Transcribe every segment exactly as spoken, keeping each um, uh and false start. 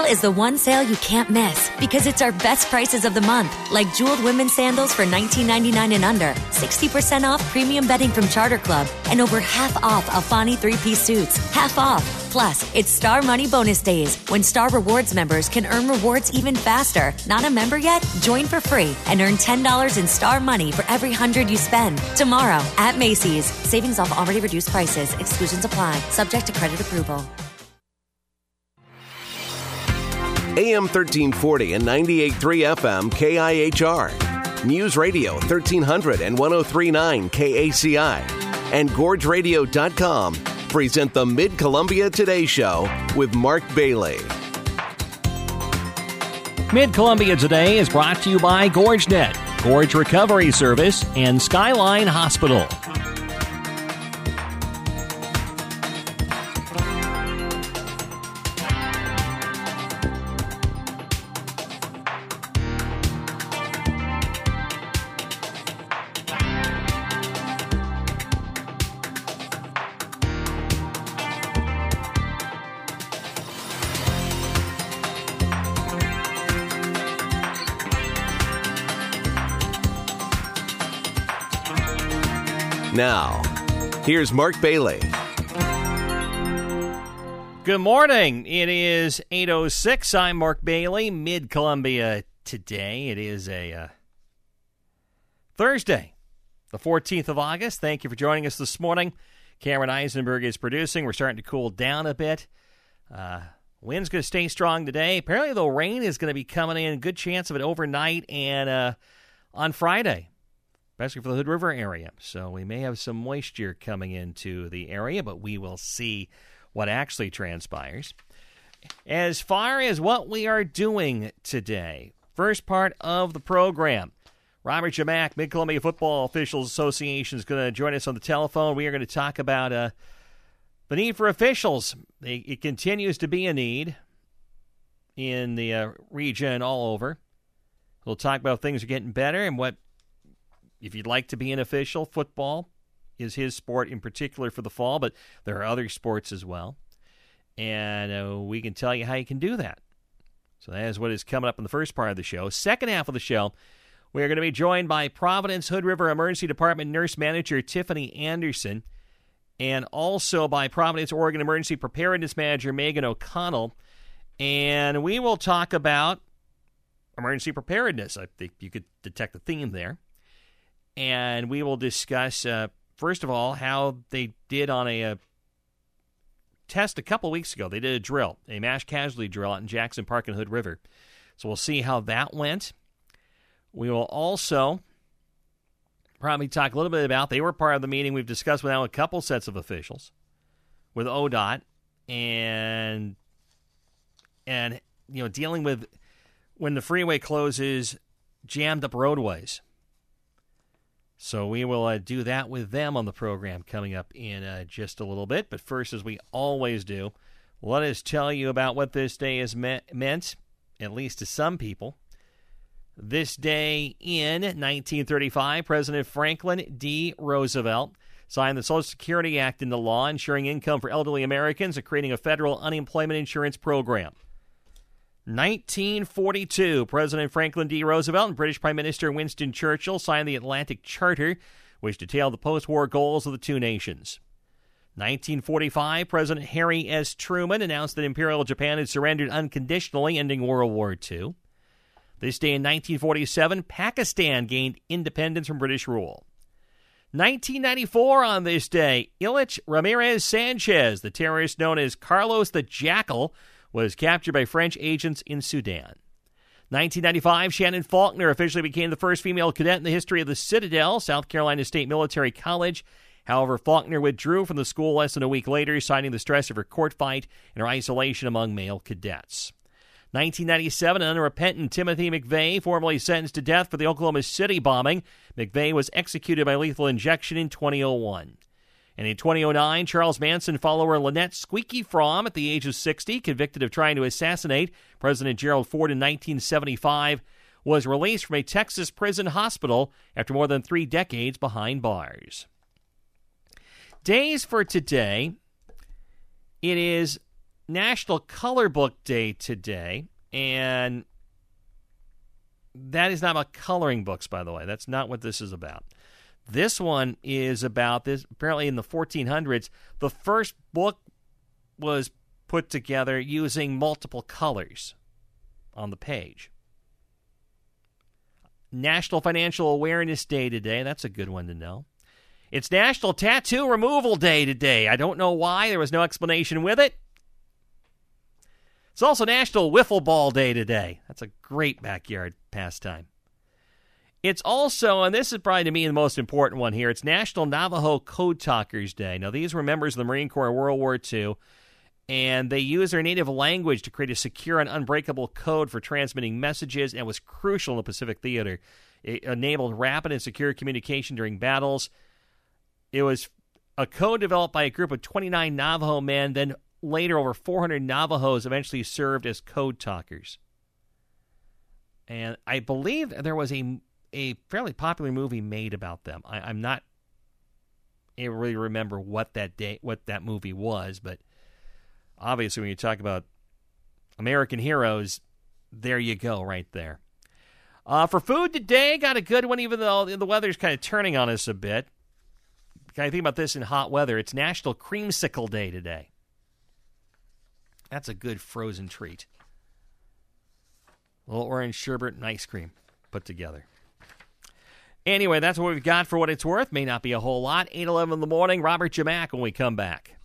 is the one sale you can't miss because it's our best prices of the month, like jeweled women's sandals for nineteen ninety-nine and under, sixty percent off premium bedding from Charter Club, and over half off Alfani three-piece suits. Half off. Plus, it's Star Money Bonus Days, when Star Rewards members can earn rewards even faster. Not a member yet? Join for free and earn ten dollars in Star Money for every one hundred you spend. Tomorrow at Macy's. Savings off already reduced prices. Exclusions apply. Subject to credit approval. A M thirteen forty and ninety-eight point three F M K I H R. News Radio thirteen hundred and one oh three point nine K A C I. And Gorge Radio dot com present the Mid-Columbia Today Show with Mark Bailey. Mid-Columbia Today is brought to you by GorgeNet, Gorge Recovery Service, and Skyline Hospital. Now, here's Mark Bailey. Good morning. It is eight oh six. I'm Mark Bailey, Mid-Columbia Today. It is a uh, Thursday, the fourteenth of August. Thank you for joining us this morning. Cameron Eisenberg is producing. We're starting to cool down a bit. Uh, wind's going to stay strong today. Apparently, though, rain is going to be coming in. Good chance of it overnight and uh, on Friday, especially for the Hood River area. So we may have some moisture coming into the area, but we will see what actually transpires. As far as what we are doing today, first part of the program, Robert Jamack, Mid-Columbia Football Officials Association, is going to join us on the telephone. We are going to talk about uh, the need for officials. It continues to be a need in the uh, region all over. We'll talk about things are getting better and what, if you'd like to be an official, football is his sport in particular for the fall, but there are other sports as well. And uh, we can tell you how you can do that. So that is what is coming up in the first part of the show. Second half of the show, we are going to be joined by Providence Hood River Emergency Department Nurse Manager Tiffany Anderson, and also by Providence Oregon Emergency Preparedness Manager Megan O'Connell. And we will talk about emergency preparedness. I think you could detect the theme there. And we will discuss, uh, first of all, how they did on a, a test a couple weeks ago. They did a drill, a mass casualty drill out in Jackson Park and Hood River. So we'll see how that went. We will also probably talk a little bit about, they were part of the meeting we've discussed with now a couple sets of officials with O D O T and, and you know, dealing with when the freeway closes, jammed up roadways. So we will uh, do that with them on the program coming up in uh, just a little bit. But first, as we always do, let us tell you about what this day has me- meant, at least to some people. This day in nineteen thirty-five, President Franklin D. Roosevelt signed the Social Security Act into law, ensuring income for elderly Americans and creating a federal unemployment insurance program. nineteen forty-two, President Franklin D. Roosevelt and British Prime Minister Winston Churchill signed the Atlantic Charter, which detailed the post-war goals of the two nations. nineteen forty-five, President Harry S. Truman announced that Imperial Japan had surrendered unconditionally, ending World War Two. This day in nineteen forty-seven, Pakistan gained independence from British rule. nineteen ninety-four on this day, Ilich Ramirez Sanchez, the terrorist known as Carlos the Jackal, was captured by French agents in Sudan. nineteen ninety-five, Shannon Faulkner officially became the first female cadet in the history of the Citadel, South Carolina State Military College. However, Faulkner withdrew from the school less than a week later, citing the stress of her court fight and her isolation among male cadets. nineteen ninety-seven, an unrepentant Timothy McVeigh, formerly sentenced to death for the Oklahoma City bombing. McVeigh was executed by lethal injection in two thousand one. And in two thousand nine, Charles Manson follower Lynette Squeaky Fromm, at the age of sixty, convicted of trying to assassinate President Gerald Ford in nineteen seventy-five, was released from a Texas prison hospital after more than three decades behind bars. Days for today, it is National Color Book Day today, and that is not about coloring books, by the way. That's not what this is about. This one is about this. Apparently, in the fourteen hundreds, the first book was put together using multiple colors on the page. National Financial Awareness Day today. That's a good one to know. It's National Tattoo Removal Day today. I don't know why. There was no explanation with it. It's also National Wiffle Ball Day today. That's a great backyard pastime. It's also, and this is probably to me the most important one here, it's National Navajo Code Talkers Day. Now, these were members of the Marine Corps in World War Two, and they used their native language to create a secure and unbreakable code for transmitting messages, and was crucial in the Pacific Theater. It enabled rapid and secure communication during battles. It was a code developed by a group of twenty-nine Navajo men. Then later, over four hundred Navajos eventually served as code talkers. And I believe there was a a fairly popular movie made about them. I, I'm not able to really remember what that day, what that movie was, but obviously when you talk about American heroes, there you go, right there. Uh, for food today, got a good one, even though the weather's kind of turning on us a bit. Kind of think about this in hot weather. It's National Creamsicle Day today. That's a good frozen treat. A little orange sherbet and ice cream put together. Anyway, that's what we've got for what it's worth. May not be a whole lot. eight eleven in the morning. Robert Jamack when we come back.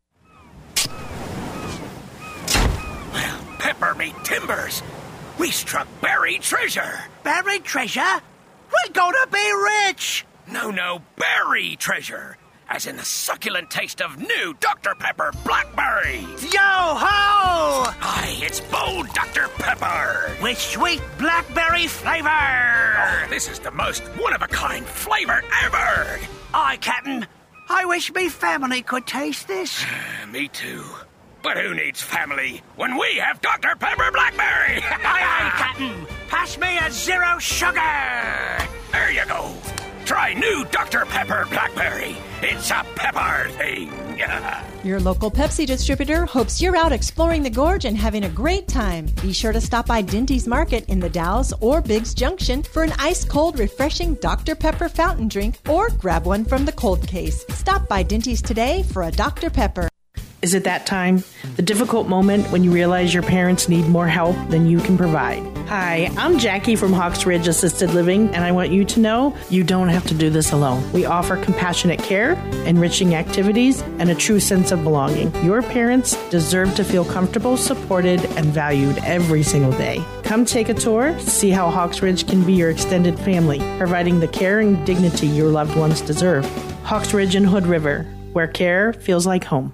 Well, pepper me timbers. We struck buried treasure. Buried treasure? We're gonna be rich! No, no, berry treasure. As in the succulent taste of new Doctor Pepper Blackberry. Yo-ho! Aye, it's bold Doctor Pepper. With sweet blackberry flavor. Oh, this is the most one-of-a-kind flavor ever. Aye, Captain. I wish me family could taste this. Me too. But who needs family when we have Doctor Pepper Blackberry? Aye, aye, Captain. Pass me a zero sugar. There you go. Try new Doctor Pepper Blackberry. It's a pepper thing. Your local Pepsi distributor hopes you're out exploring the gorge and having a great time. Be sure to stop by Dinty's Market in the Dalles or Biggs Junction for an ice-cold, refreshing Doctor Pepper fountain drink, or grab one from the cold case. Stop by Dinty's today for a Doctor Pepper. Is it that time? The difficult moment when you realize your parents need more help than you can provide. Hi, I'm Jackie from Hawks Ridge Assisted Living, and I want you to know you don't have to do this alone. We offer compassionate care, enriching activities, and a true sense of belonging. Your parents deserve to feel comfortable, supported, and valued every single day. Come take a tour, see how Hawks Ridge can be your extended family, providing the care and dignity your loved ones deserve. Hawks Ridge and Hood River, where care feels like home.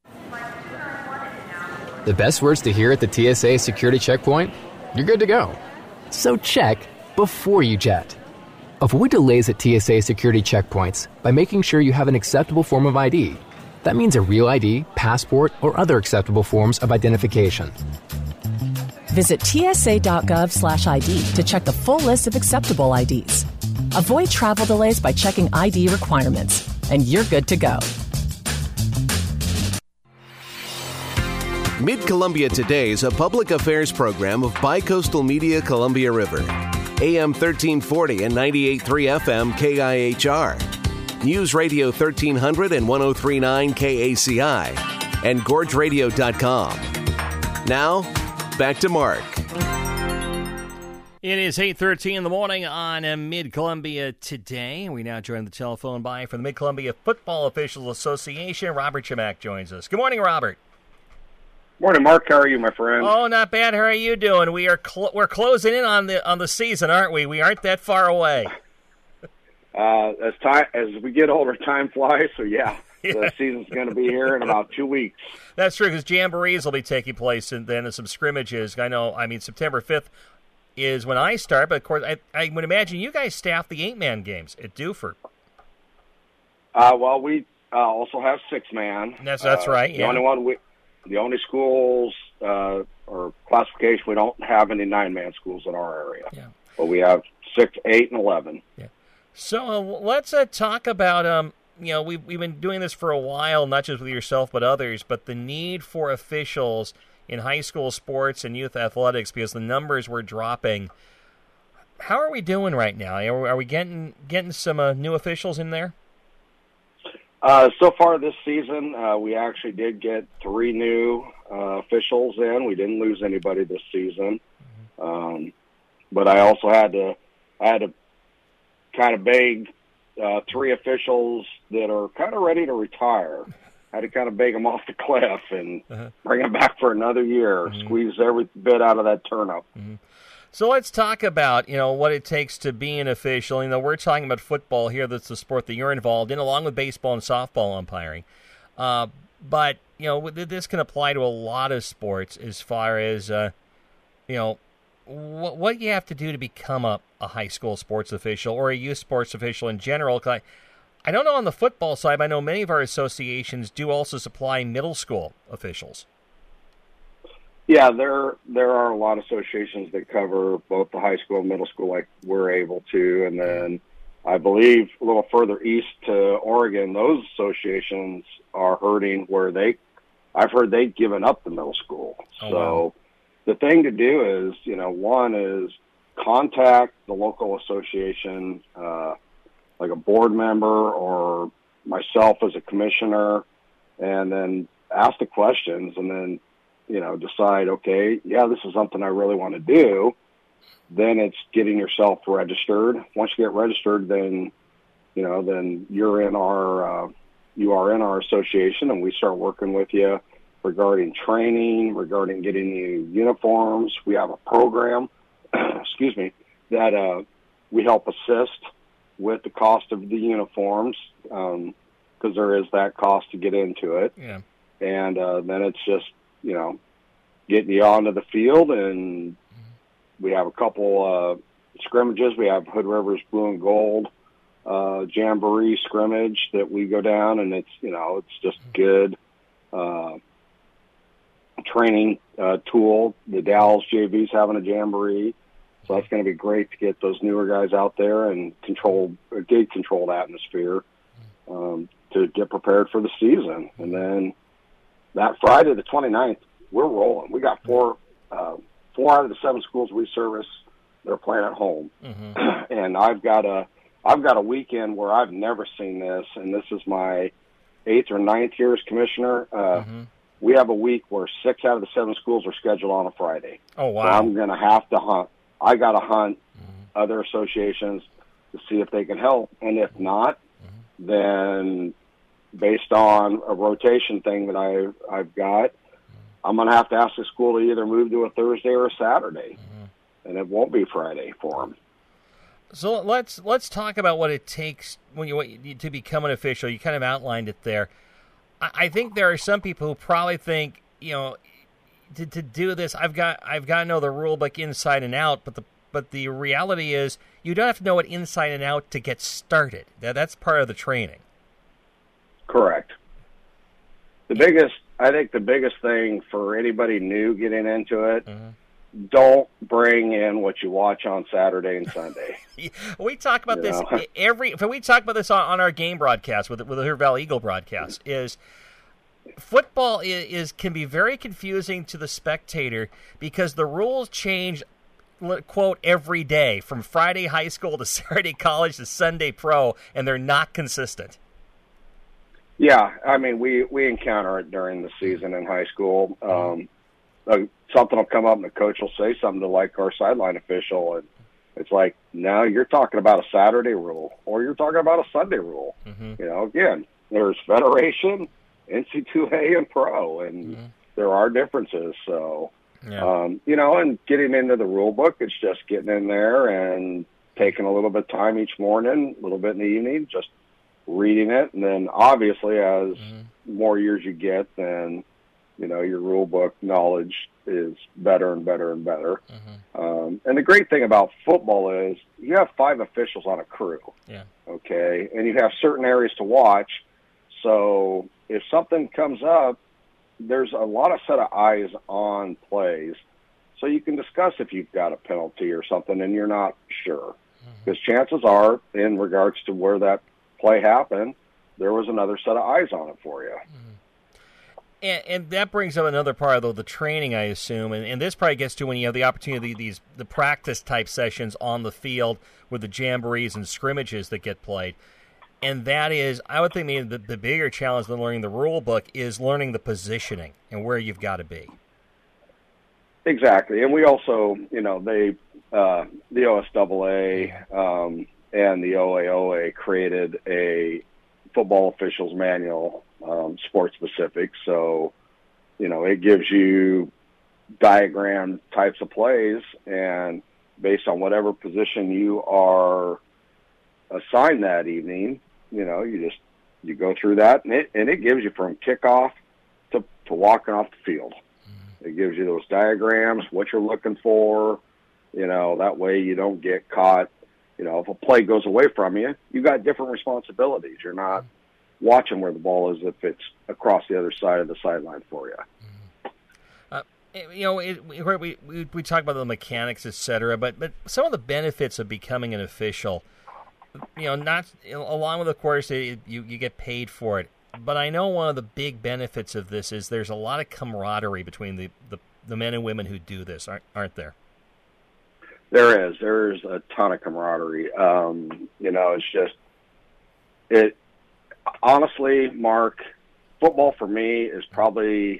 The best words to hear at the T S A security checkpoint? You're good to go. So check before you jet. Avoid delays at T S A security checkpoints by making sure you have an acceptable form of I D. That means a real I D, passport, or other acceptable forms of identification. Visit tsa.gov slash ID to check the full list of acceptable I Ds. Avoid travel delays by checking I D requirements, and you're good to go. Mid-Columbia Today is a public affairs program of Bicoastal Media Columbia River. A M thirteen forty and ninety-eight point three F M K I H R. News Radio thirteen hundred and one oh three point nine K A C I. And gorge radio dot com. Now, back to Mark. It is eight thirteen in the morning on uh, Mid-Columbia Today. We now join the telephone by from the Mid-Columbia Football Officials Association. Robert Jamack joins us. Good morning, Robert. Morning, Mark. How are you, my friend? Oh, not bad. How are you doing? We are cl- we're closing in on the on the season, aren't we? We aren't that far away. Uh, as time as we get older, time flies. So yeah, yeah. The season's going to be here in about two weeks. That's true, because jamborees will be taking place, and then some scrimmages. I know. I mean, September fifth is when I start, but of course, I, I would imagine you guys staff the eight-man games at Duford. Uh, well, we uh, also have six-man. That's that's uh, right. The yeah. only one we. The only schools uh, or classification, we don't have any nine-man schools in our area. Yeah. But we have six, eight, and eleven. Yeah. So uh, let's uh, talk about um, you know, we've, we've been doing this for a while, not just with yourself but others, but the need for officials in high school sports and youth athletics because the numbers were dropping. How are we doing right now? Are, are we getting getting some uh, new officials in there? Uh, so far this season, uh, we actually did get three new uh, officials in. We didn't lose anybody this season, mm-hmm. um, but I also had to I had to kind of beg uh, three officials that are kind of ready to retire. I had to kind of beg them off the cliff and uh-huh. bring them back for another year. Mm-hmm. Squeeze every bit out of that turnip. Mm-hmm. So let's talk about, you know, what it takes to be an official. You know, we're talking about football here. That's the sport that you're involved in, along with baseball and softball umpiring. Uh, but, you know, this can apply to a lot of sports as far as, uh, you know, what, what you have to do to become a, a high school sports official or a youth sports official in general. 'Cause I, I don't know on the football side, but I know many of our associations do also supply middle school officials. Yeah, there there are a lot of associations that cover both the high school and middle school like we're able to. And then I believe a little further east to Oregon, those associations are hurting where they, I've heard they've given up the middle school. Oh, so wow. The thing to do is, you know, one is contact the local association, uh, like a board member or myself as a commissioner, and then ask the questions and then, you know, decide, okay, yeah, this is something I really want to do. Then it's getting yourself registered. Once you get registered, then, you know, then you're in our, uh, you are in our association and we start working with you regarding training, regarding getting you uniforms. We have a program, excuse me, that, uh, we help assist with the cost of the uniforms. Um, cause there is that cost to get into it. Yeah. And, uh, then it's just, you know, getting you onto the field, and we have a couple uh, scrimmages. We have Hood Rivers Blue and Gold uh, Jamboree scrimmage that we go down, and it's, you know, it's just good uh, training uh, tool. The Dallas J V's having a Jamboree, so that's going to be great to get those newer guys out there and control a gate controlled atmosphere um, to get prepared for the season. And then that Friday, the twenty-ninth, we're rolling. We got four, uh, four out of the seven schools we service that are playing at home, mm-hmm. and I've got a, I've got a weekend where I've never seen this, and this is my eighth or ninth year as commissioner. Uh, mm-hmm. We have a week where six out of the seven schools are scheduled on a Friday. Oh wow! So I'm going to have to hunt. I got to hunt mm-hmm. other associations to see if they can help, and if not, mm-hmm. then based on a rotation thing that I, I've got, I'm going to have to ask the school to either move to a Thursday or a Saturday, mm-hmm. and it won't be Friday for them. So let's let's talk about what it takes when you, what you to become an official. You kind of outlined it there. I, I think there are some people who probably think, you know, to to do this, I've got I've got to know the rule book inside and out. But the but the reality is, you don't have to know it inside and out to get started. That that's part of the training. Correct. The biggest, I think the biggest thing for anybody new getting into it, mm-hmm. don't bring in what you watch on Saturday and Sunday. We talk about you this know? every, we talk about this on, on our game broadcast with, with the River Valley Eagle broadcast, is football is, is can be very confusing to the spectator because the rules change, quote, every day from Friday high school to Saturday college to Sunday pro, and they're not consistent. Yeah, I mean, we, we encounter it during the season in high school. Um, uh, something will come up and the coach will say something to, like, our sideline official, and it's like, no, you're talking about a Saturday rule, or you're talking about a Sunday rule. Mm-hmm. You know, again, there's Federation, N C two A, and Pro, and mm-hmm. there are differences. So, yeah. um, you know, and getting into the rule book, it's just getting in there and taking a little bit of time each morning, a little bit in the evening, just reading it, and then obviously as mm-hmm. more years you get, then you know your rule book knowledge is better and better and better. Mm-hmm. Um, and the great thing about football is you have five officials on a crew. Yeah. Okay, and you have certain areas to watch. So if something comes up, there's a lot of set of eyes on plays, so you can discuss if you've got a penalty or something, and you're not sure, because mm-hmm. chances are, in regards to where that play happened, there was another set of eyes on it for you. And, and that brings up another part of the, the training, I assume, and, and this probably gets to when you have the opportunity, these the practice-type sessions on the field with the jamborees and scrimmages that get played. And that is, I would think maybe the, the bigger challenge than learning the rule book is learning the positioning and where you've got to be. Exactly. And we also, you know, they, uh, the O S A A um, and the O A O A created a football officials manual, um, sport specific. So, you know, it gives you diagram types of plays, and based on whatever position you are assigned that evening, you know, you just, you go through that, and it, and it gives you from kickoff to, to walking off the field. Mm-hmm. It gives you those diagrams, what you're looking for, you know, that way you don't get caught. You know, if a play goes away from you, you got different responsibilities. You're not watching where the ball is if it's across the other side of the sideline for you. Uh, you know, it, we, we we talk about the mechanics, et cetera, but but some of the benefits of becoming an official, you know, not along with, of course, it, you you get paid for it. But I know one of the big benefits of this is there's a lot of camaraderie between the, the, the men and women who do this, aren't aren't there? There is. There's a ton of camaraderie. Um, you know, it's just, it, honestly, Mark, football for me is probably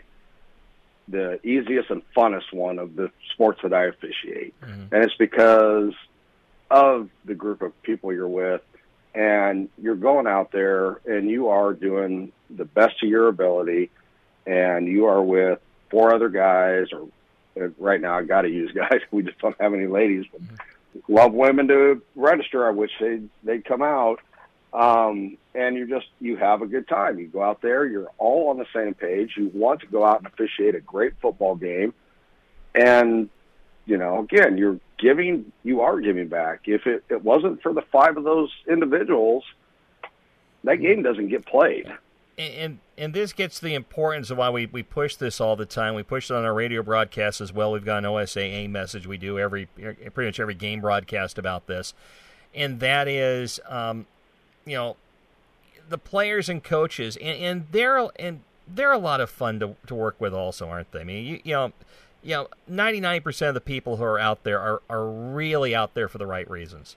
the easiest and funnest one of the sports that I officiate. Mm-hmm. And it's because of the group of people you're with, and you're going out there and you are doing the best of your ability, and you are with four other guys, or right now I got to use guys. We just don't have any ladies. But mm-hmm. love women to register. I wish they'd, they'd come out. Um, and you just, you have a good time. You go out there, you're all on the same page. You want to go out and officiate a great football game. And, you know, again, you're giving, you are giving back. If it, it wasn't for the five of those individuals, that game doesn't get played. And, and and this gets the importance of why we, we push this all the time. We push it on our radio broadcast as well. We've got an O S A A message we do every pretty much every game broadcast about this. And that is, um, you know, the players and coaches, and, and they're and they're a lot of fun to to work with also, aren't they? I mean, you, you know, you know, ninety-nine percent of the people who are out there are, are really out there for the right reasons.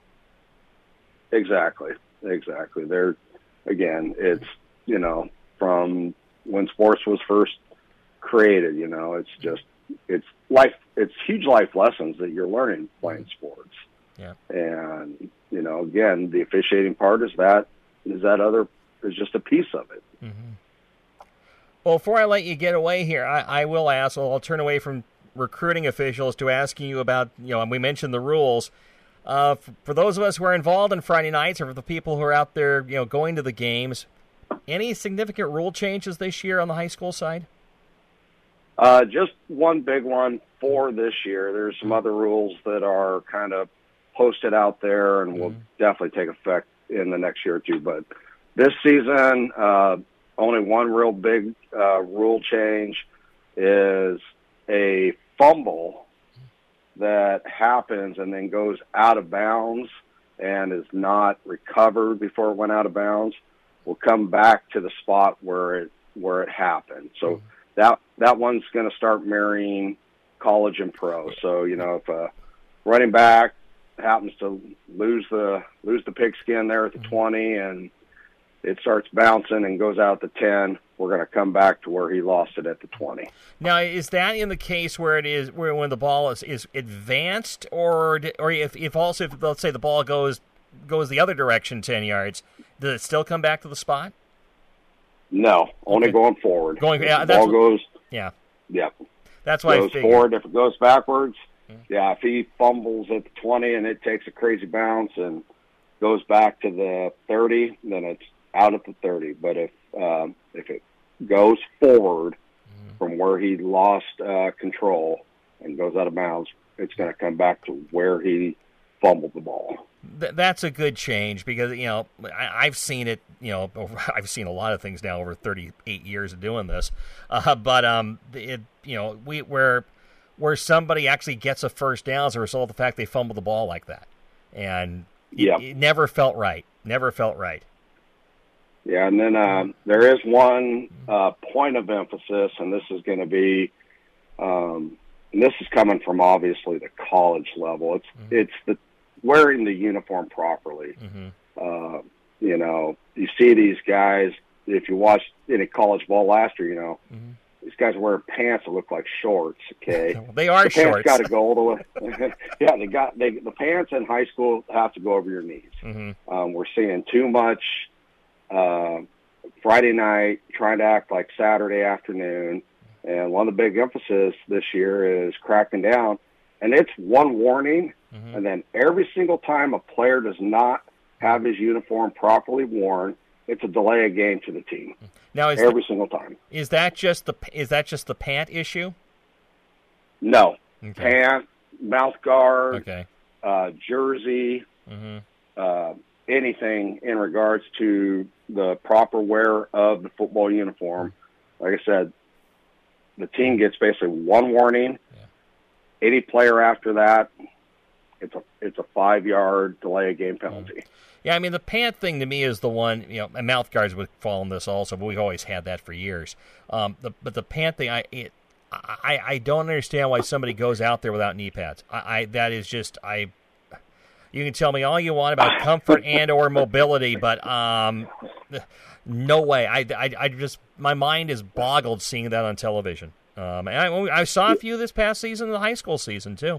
Exactly. Exactly. They're, again, it's, you know, from when sports was first created, you know, it's just, it's life, it's huge life lessons that you're learning playing sports. Yeah. And, you know, again, the officiating part is that, is that other, is just a piece of it. Mm-hmm. Well, before I let you get away here, I, I will ask, well, I'll turn away from recruiting officials to asking you about, you know, and we mentioned the rules. Uh, for, for those of us who are involved in Friday nights, or for the people who are out there, you know, going to the games, any significant rule changes this year on the high school side? Uh, just one big one for this year. There's some other rules that are kind of posted out there and will mm-hmm. definitely take effect in the next year or two. But this season, uh, only one real big uh, rule change is a fumble that happens and then goes out of bounds and is not recovered before it went out of bounds will come back to the spot where it where it happened. So mm-hmm. that that one's going to start mirroring college and pro. So, you know, if a running back happens to lose the lose the pigskin there at the mm-hmm. twenty and it starts bouncing and goes out the ten, we're going to come back to where he lost it at the twenty. Now, is that in the case where it is where when the ball is, is advanced, or or if, if also if, let's say the ball goes goes the other direction ten yards, does it still come back to the spot? No, only okay. going forward. Going, if yeah, the that's ball what, goes. Yeah, yeah. That's why goes I forward. If it goes backwards, yeah. yeah. If he fumbles at the twenty and it takes a crazy bounce and goes back to the thirty, then it's out at the thirty. But if um, if it goes forward mm-hmm. from where he lost uh, control and goes out of bounds, it's going to come back to where he fumbled the ball. Th- that's a good change because, you know, I- I've seen it, you know, over, I've seen a lot of things now over thirty-eight years of doing this. Uh, but, um, it, you know, we where where somebody actually gets a first down as a result of the fact they fumbled the ball like that. And it, yep. it never felt right. Never felt right. Yeah, and then uh, there is one uh, point of emphasis, and this is going to be, um, and this is coming from obviously the college level. It's mm-hmm. it's the wearing the uniform properly. Mm-hmm. Uh, you know, you see these guys. If you watched any college ball last year, you know, mm-hmm. these guys wear pants that look like shorts. Okay, well, they are the shorts. Pants got to go all the way. yeah, they got they the pants in high school have to go over your knees. Mm-hmm. Um, we're seeing too much. Uh, Friday night, trying to act like Saturday afternoon. And one of the big emphasis this year is cracking down. And it's one warning, mm-hmm. and then every single time a player does not have his uniform properly worn, it's a delay of game to the team. Now, is every the, single time. Is that just the is that just the pant issue? No. Okay. Pant, mouth guard, okay. uh, jersey, mm-hmm. uh, anything in regards to the proper wear of the football uniform. Like I said, the team gets basically one warning. Yeah. Any player after that, it's a it's a five yard delay of game penalty. Yeah, I mean the pant thing to me is the one. You know, and mouth guards would fall in this also, but we've always had that for years. Um, the, but the pant thing, I it, I I don't understand why somebody goes out there without knee pads. I, I that is just I. You can tell me all you want about comfort and or mobility, but um, no way. I, I, I just my mind is boggled seeing that on television. Um, and I, I saw a few this past season, the high school season too.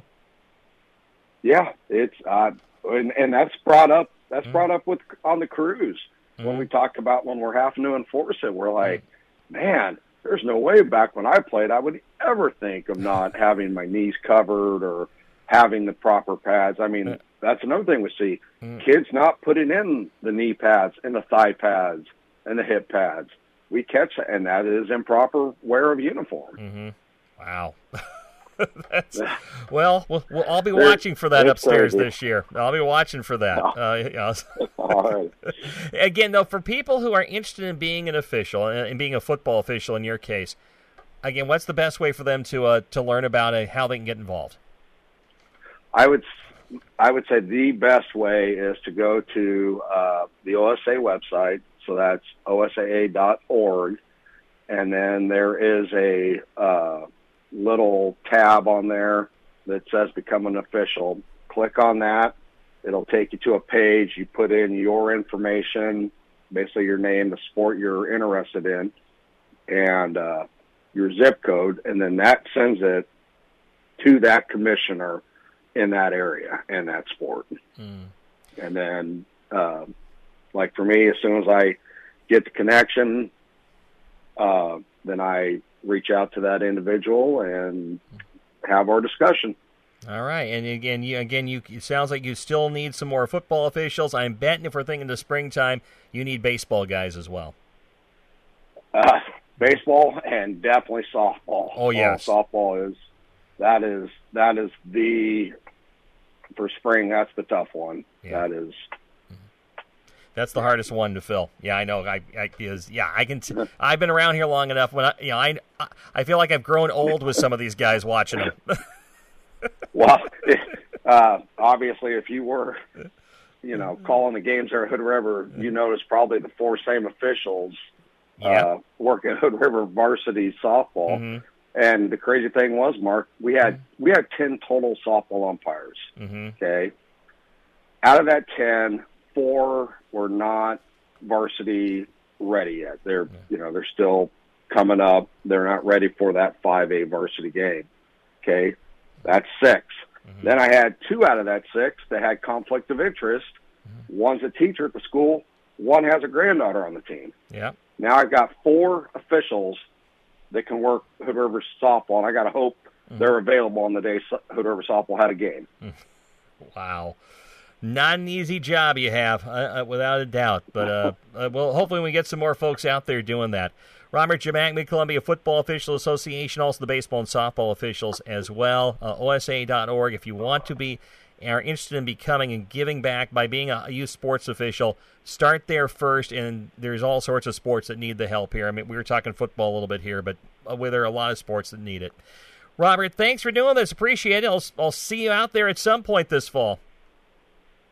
Yeah, it's uh, and, and that's brought up. That's mm. brought up with on the cruise mm. when we talked about when we're having to enforce it. We're like, mm. man, there's no way back when I played I would ever think of not having my knees covered or having the proper pads. I mean. That's another thing we see. Mm. Kids not putting in the knee pads and the thigh pads and the hip pads. We catch that, and that is improper wear of uniform. Mm-hmm. Wow. That's, well, well, well, I'll be watching for that upstairs crazy. This year. I'll be watching for that. Oh. Uh, you know. All right. Again, though, for people who are interested in being an official, and being a football official in your case, again, what's the best way for them to uh, to learn about uh, how they can get involved? I would I would say the best way is to go to uh, the O S A website, so that's O S A A dot org, and then there is a uh, little tab on there that says Become an Official. Click on that. It'll take you to a page. You put in your information, basically your name, the sport you're interested in, and uh, your zip code, and then that sends it to that commissioner in that area and that sport. Mm. And then, uh, like for me, as soon as I get the connection, uh, then I reach out to that individual and have our discussion. All right. And again, you, again, you, it sounds like you still need some more football officials. I'm betting if we're thinking the springtime, you need baseball guys as well. Uh, baseball and definitely softball. Oh, yes. Uh, softball is, that is, that is the, for spring, that's the tough one. Yeah. That is. That's the hardest one to fill. Yeah, I know. I, I is yeah. I can. T- I've been around here long enough. When I, you know, I, I feel like I've grown old with some of these guys watching them. Well, uh, obviously, if you were, you know, calling the games there at Hood River, you notice probably the four same officials yeah. uh, work at Hood River varsity softball. Mm-hmm. And the crazy thing was, Mark, we had we had ten total softball umpires. Mm-hmm. Okay, out of that ten, four were not varsity ready yet. They're yeah. you know they're still coming up. They're not ready for that five A varsity game. Okay, that's six. Mm-hmm. Then I had two out of that six that had conflict of interest. Mm-hmm. One's a teacher at the school. One has a granddaughter on the team. Yeah. Now I've got four officials that can work Hood River softball, and I got to hope mm-hmm. they're available on the day Hood River softball had a game. Wow. Not an easy job you have, uh, uh, without a doubt. But, uh, uh, well, hopefully we get some more folks out there doing that. Robert Jamack, Mid-Columbia Football Official Association, also the baseball and softball officials as well. Uh, O S A dot org if you want to be are interested in becoming and giving back by being a youth sports official, start there first, and there's all sorts of sports that need the help here. I mean, we were talking football a little bit here, but uh, there are a lot of sports that need it. Robert, thanks for doing this. Appreciate it. I'll, I'll see you out there at some point this fall.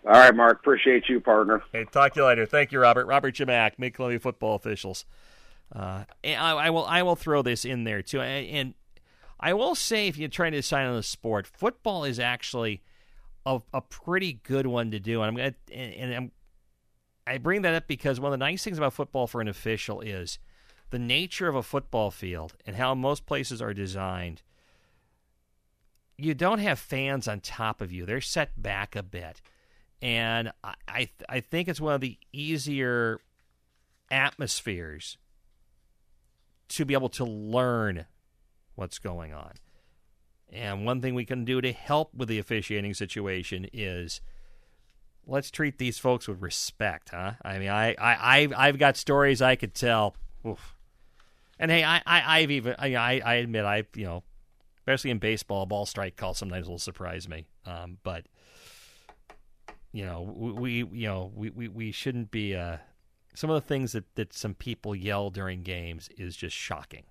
All right, Mark. Appreciate you, partner. Hey, talk to you later. Thank you, Robert. Robert Jamack, Mid-Columbia football officials. Uh, and I, I will I will throw this in there, too. And I will say, if you're trying to decide on a sport, football is actually a, a pretty good one to do. And I'm gonna, and, and I'm, I bring that up because one of the nice things about football for an official is the nature of a football field and how most places are designed. You don't have fans on top of you. They're set back a bit. And I I, I think it's one of the easier atmospheres to be able to learn what's going on. And one thing we can do to help with the officiating situation is let's treat these folks with respect, huh? I mean, I, I, I've, I've got stories I could tell. Oof. And hey, I, I, I've even, I, I admit, I, you know, especially in baseball, a ball strike call sometimes will surprise me. Um, but you know, we, we you know, we, we, we shouldn't be. Uh, some of the things that, that some people yell during games is just shocking.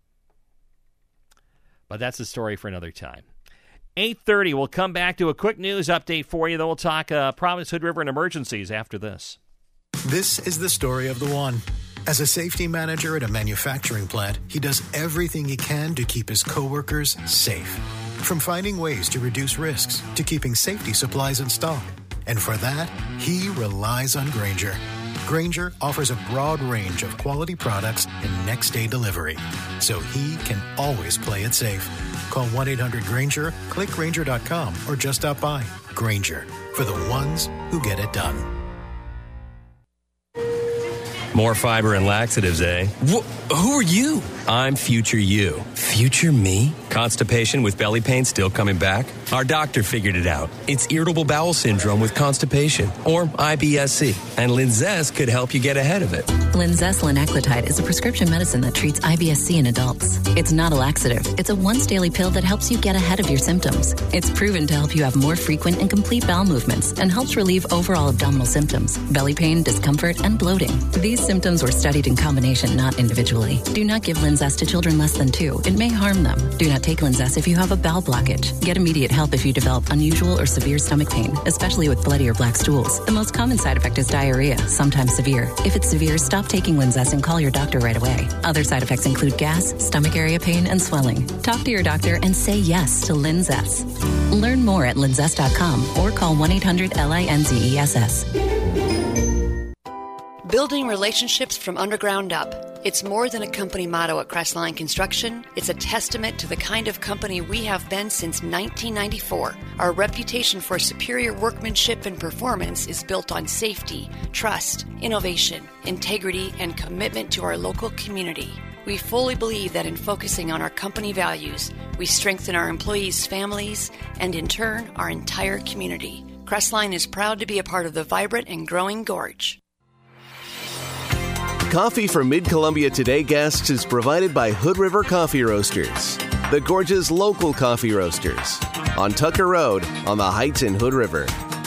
But that's a story for another time. eight thirty, we'll come back to a quick news update for you. Then we'll talk uh, Providence Hood River and emergencies after this. This is the story of the one. As a safety manager at a manufacturing plant, he does everything he can to keep his coworkers safe. From finding ways to reduce risks to keeping safety supplies in stock. And for that, he relies on Grainger. Grainger offers a broad range of quality products and next-day delivery, so he can always play it safe. Call one eight hundred Grainger, click Grainger dot com, or just stop by. Grainger, for the ones who get it done. More fiber and laxatives, eh? Wh- who are you? I'm Future You. Future me? Constipation with belly pain still coming back? Our doctor figured it out. It's irritable bowel syndrome with constipation, or I B S C, and Linzess could help you get ahead of it. Linzess linaclotide is a prescription medicine that treats I B S C in adults. It's not a laxative. It's a once-daily pill that helps you get ahead of your symptoms. It's proven to help you have more frequent and complete bowel movements and helps relieve overall abdominal symptoms, belly pain, discomfort, and bloating. These symptoms were studied in combination, not individually. Do not give Linzess to children less than two. It may harm them. Do not take Linzess if you have a bowel blockage. Get immediate help if you develop unusual or severe stomach pain, especially with bloody or black stools. The most common side effect is diarrhea, sometimes severe. If it's severe, stop taking Linzess and call your doctor right away. Other side effects include gas, stomach area pain, and swelling. Talk to your doctor and say yes to Linzess. Learn more at linzess dot com or call one eight hundred L I N Z E S S. Building relationships from underground up. It's more than a company motto at Crestline Construction. It's a testament to the kind of company we have been since nineteen ninety-four. Our reputation for superior workmanship and performance is built on safety, trust, innovation, integrity, and commitment to our local community. We fully believe that in focusing on our company values, we strengthen our employees' families and, in turn, our entire community. Crestline is proud to be a part of the vibrant and growing Gorge. Coffee for Mid-Columbia Today guests is provided by Hood River Coffee Roasters, the Gorge's local coffee roasters, on Tucker Road on the Heights in Hood River.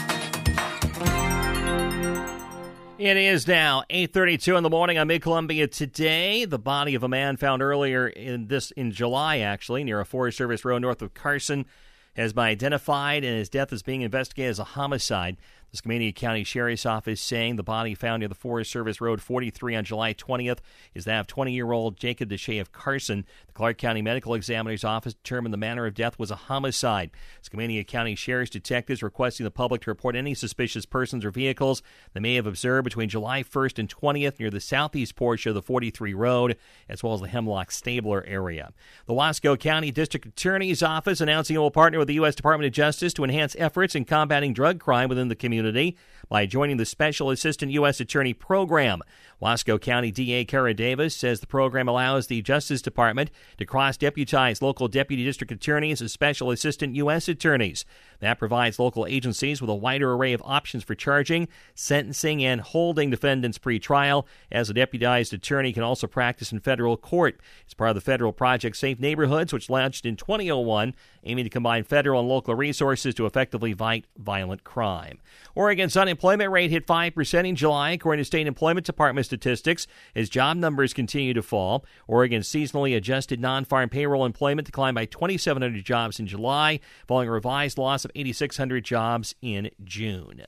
It is now eight thirty-two in the morning on Mid-Columbia Today. The body of a man found earlier in this in July, actually, near a Forest Service road north of Carson, has been identified, and his death is being investigated as a homicide. The Skamania County Sheriff's Office saying the body found near the Forest Service Road forty-three on July twentieth is that of twenty-year-old Jacob Deshay of Carson. The Clark County Medical Examiner's Office determined the manner of death was a homicide. Skamania County Sheriff's detectives requesting the public to report any suspicious persons or vehicles they may have observed between July first and twentieth near the southeast portion of the forty-three road, as well as the Hemlock Stabler area. The Wasco County District Attorney's Office announcing it will partner with the U S Department of Justice to enhance efforts in combating drug crime within the community by joining the Special Assistant U S Attorney Program. Wasco County D A Kara Davis says the program allows the Justice Department to cross-deputize local deputy district attorneys as Special Assistant U S Attorneys. That provides local agencies with a wider array of options for charging, sentencing, and holding defendants pre-trial, as a deputized attorney can also practice in federal court. It's part of the federal Project Safe Neighborhoods, which launched in twenty oh one, aiming to combine federal and local resources to effectively fight violent crime. Oregon's unemployment rate hit five percent in July, according to State Employment Department statistics, as job numbers continue to fall. Oregon's seasonally adjusted non-farm payroll employment declined by twenty-seven hundred jobs in July, following a revised loss of eighty-six hundred jobs in June.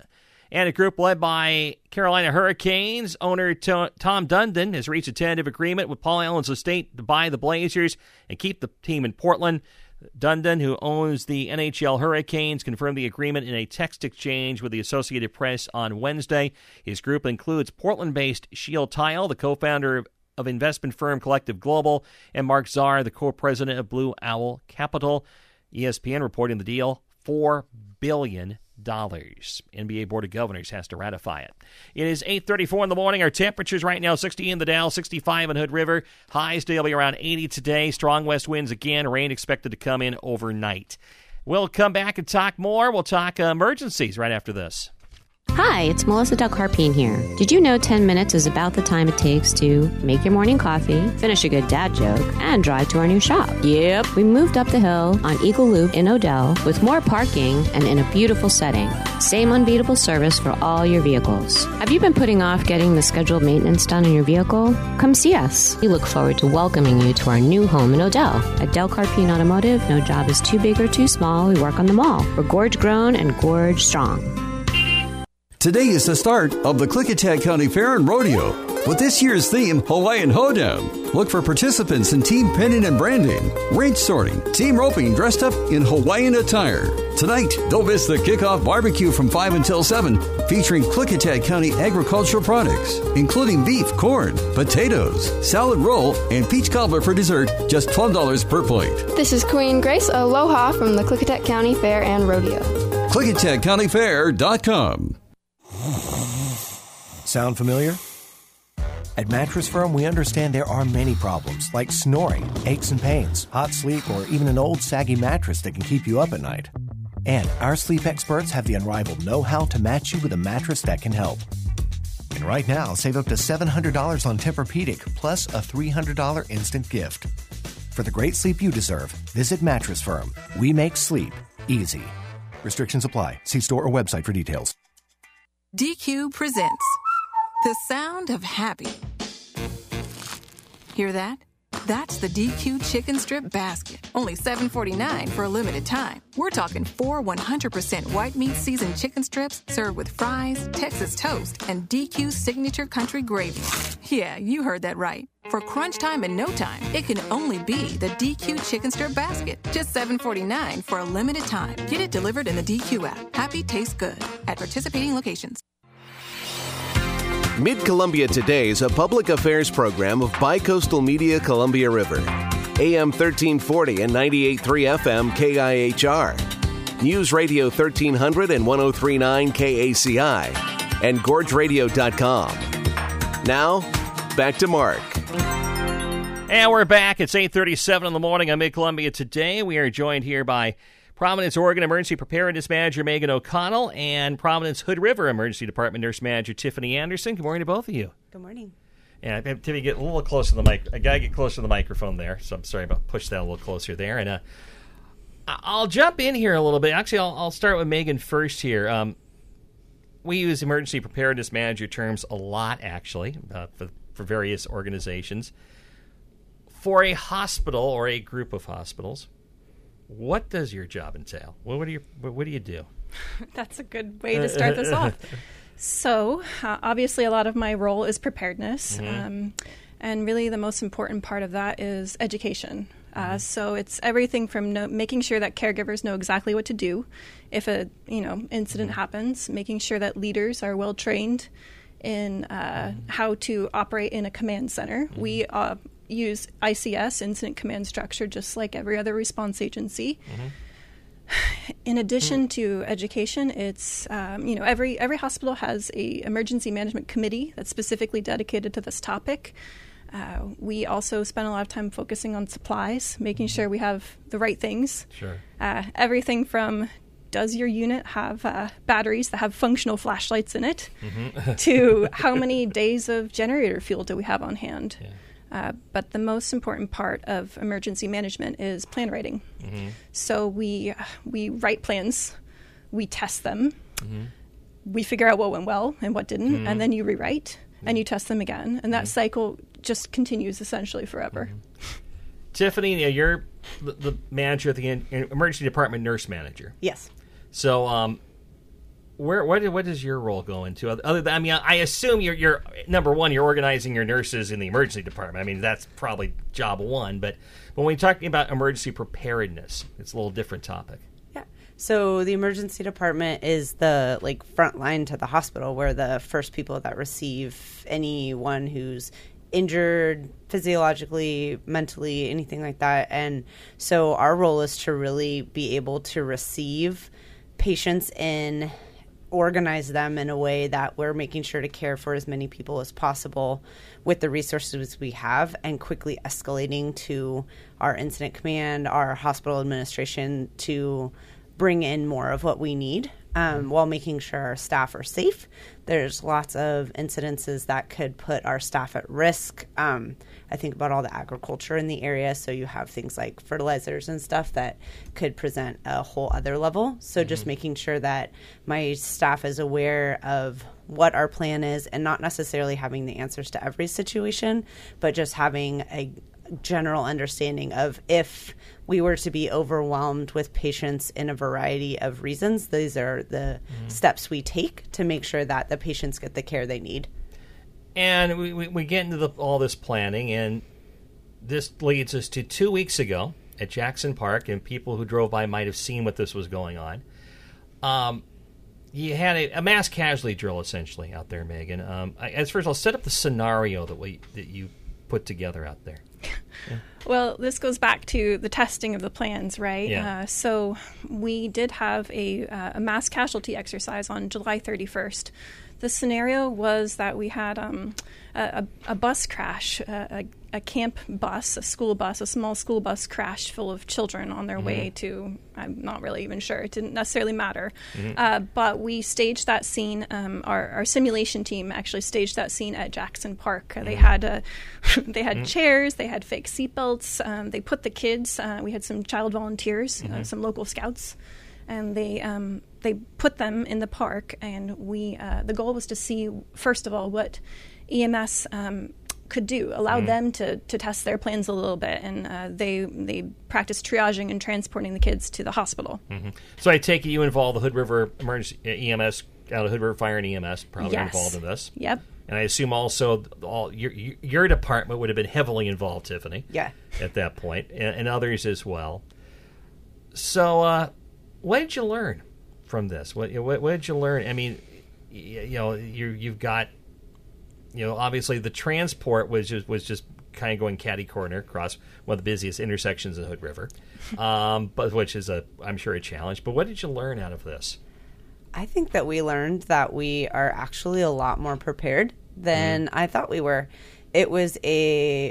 And a group led by Carolina Hurricanes owner to- Tom Dundon has reached a tentative agreement with Paul Allen's estate to buy the Blazers and keep the team in Portland. Dundon, who owns the N H L Hurricanes, confirmed the agreement in a text exchange with the Associated Press on Wednesday. His group includes Portland-based Shield Tile, the co-founder of, of investment firm Collective Global, and Mark Czar, the co-president of Blue Owl Capital. E S P N reporting the deal, four billion dollars. N B A Board of Governors has to ratify it. It is eight thirty-four in the morning. Our temperatures right now, sixty in the Dow, sixty-five in Hood River. Highs today will be around eighty today. Strong west winds again. Rain expected to come in overnight. We'll come back and talk more. We'll talk uh, emergencies right after this. Hi, it's Melissa Del Carpine here. Did you know ten minutes is about the time it takes to make your morning coffee, finish a good dad joke, and drive to our new shop? Yep, we moved up the hill on Eagle Loop in Odell with more parking and in a beautiful setting. Same unbeatable service for all your vehicles. Have you been putting off getting the scheduled maintenance done in your vehicle? Come see us. We look forward to welcoming you to our new home in Odell. At Del Carpine Automotive, no job is too big or too small. We work on them all. We're gorge grown and gorge strong. Today is the start of the Klickitat County Fair and Rodeo with this year's theme, Hawaiian Hoedown. Look for participants in team penning and branding, range sorting, team roping dressed up in Hawaiian attire. Tonight, don't miss the kickoff barbecue from five until seven, featuring Klickitat County agricultural products, including beef, corn, potatoes, salad roll, and peach cobbler for dessert, just twelve dollars per plate. This is Queen Grace Aloha from the Klickitat County Fair and Rodeo. Klickitat County Fair dot com. Sound familiar? At Mattress Firm, we understand there are many problems, like snoring, aches and pains, hot sleep, or even an old saggy mattress that can keep you up at night. And our sleep experts have the unrivaled know-how to match you with a mattress that can help. And right now, save up to seven hundred dollars on Tempur-Pedic, plus a three hundred dollars instant gift. For the great sleep you deserve, visit Mattress Firm. We make sleep easy. Restrictions apply. See store or website for details. D Q presents The Sound of Happy. Hear that? That's the D Q Chicken Strip Basket. Only seven forty-nine for a limited time. We're talking four one hundred percent white meat seasoned chicken strips served with fries, Texas toast, and D Q's signature country gravy. Yeah, you heard that right. For crunch time and no time, it can only be the D Q Chicken Strip Basket. Just seven forty-nine for a limited time. Get it delivered in the D Q app. Happy tastes good. At participating locations. Mid-Columbia Today is a public affairs program of Bicoastal Media Columbia River. A M thirteen forty and ninety-eight point three F M K I H R. News Radio thirteen hundred and one oh three point nine K A C I. And gorge radio dot com. Now, back to Mark. And we're back. It's eight thirty-seven in the morning on Mid-Columbia Today. We are joined here by Providence, Oregon Emergency Preparedness Manager Megan O'Connell and Providence Hood River Emergency Department Nurse Manager Tiffany Anderson. Good morning to both of you. Good morning. And yeah, Tiffany, get a little closer to the mic. I gotta get closer to the microphone there, so I'm sorry about push that a little closer there. And uh, I'll jump in here a little bit. Actually, I'll, I'll start with Megan first here. Um, we use emergency preparedness manager terms a lot, actually, uh, for for various organizations. For a hospital or a group of hospitals, what does your job entail? What, what do you What do you do? That's a good way to start this off. So, uh, obviously, a lot of my role is preparedness, mm-hmm. um, and really the most important part of that is education. Uh, mm-hmm. So it's everything from no, making sure that caregivers know exactly what to do if a you know incident mm-hmm. happens, making sure that leaders are well trained in uh, mm-hmm. how to operate in a command center. Mm-hmm. We uh, use I C S, Incident Command Structure, just like every other response agency. Mm-hmm. In addition mm. to education, it's um, you know every every hospital has a emergency management committee that's specifically dedicated to this topic. Uh, we also spend a lot of time focusing on supplies, making sure we have the right things. Sure. Uh, everything from does your unit have uh, batteries that have functional flashlights in it, mm-hmm. to how many days of generator fuel do we have on hand. Yeah. Uh, but the most important part of emergency management is plan writing. Mm-hmm. So we we write plans, we test them, mm-hmm. we figure out what went well and what didn't, mm-hmm. and then you rewrite mm-hmm. and you test them again, and that mm-hmm. cycle just continues essentially forever. Mm-hmm. Tiffany, you're the, the manager at the emergency department, nurse manager. Yes. So um, where what what does your role go into? Other than, I mean, I assume you're you're number one. You're organizing your nurses in the emergency department. I mean, that's probably job one. But when we're talking about emergency preparedness, it's a little different topic. Yeah. So the emergency department is the like front line to the hospital. We're the first people that receive anyone who's injured physiologically, mentally, anything like that. And so our role is to really be able to receive patients and organize them in a way that we're making sure to care for as many people as possible with the resources we have, and quickly escalating to our incident command, our hospital administration, to bring in more of what we need, um, while making sure our staff are safe. There's lots of incidences that could put our staff at risk. Um, I think about all the agriculture in the area, so you have things like fertilizers and stuff that could present a whole other level. So mm-hmm. just making sure that my staff is aware of what our plan is, and not necessarily having the answers to every situation, but just having a general understanding of if we were to be overwhelmed with patients in a variety of reasons, these are the mm-hmm. steps we take to make sure that the patients get the care they need. And we, we, we get into the, all this planning, and this leads us to two weeks ago at Jackson Park, and people who drove by might have seen what this was going on. Um, you had a, a mass casualty drill, essentially, out there, Megan. Um, I, as first, I'll set up the scenario that we that you put together out there. Yeah. Well, this goes back to the testing of the plans, right? Yeah. Uh, so we did have a, uh, a mass casualty exercise on July thirty-first. The scenario was that we had um, a, a bus crash, a, a camp bus, a school bus, a small school bus crashed full of children on their mm-hmm. way to, I'm not really even sure, it didn't necessarily matter. Mm-hmm. Uh, but we staged that scene, um, our, our simulation team actually staged that scene at Jackson Park. Mm-hmm. They had uh, they had mm-hmm. chairs, they had fake seatbelts, um, they put the kids, uh, we had some child volunteers, mm-hmm. uh, some local scouts, and they um, they put them in the park, and we uh, the goal was to see, first of all, what E M S um, could do, allow mm-hmm. them to, to test their plans a little bit, and uh, they they practiced triaging and transporting the kids to the hospital. Mm-hmm. So I take it you involve the Hood River Emergency uh, E M S, out of Hood River Fire and E M S, probably yes. involved in this. Yep. And I assume also all your your department would have been heavily involved, Tiffany. Yeah. At that point, and, and others as well. So, uh, what did you learn from this? What, what what did you learn? I mean, you, you know, you you've got, you know, obviously the transport was just was just kind of going catty corner across one of the busiest intersections in Hood River, um, but which is a I'm sure a challenge. But what did you learn out of this? I think that we learned that we are actually a lot more prepared than mm-hmm. I thought we were. It was a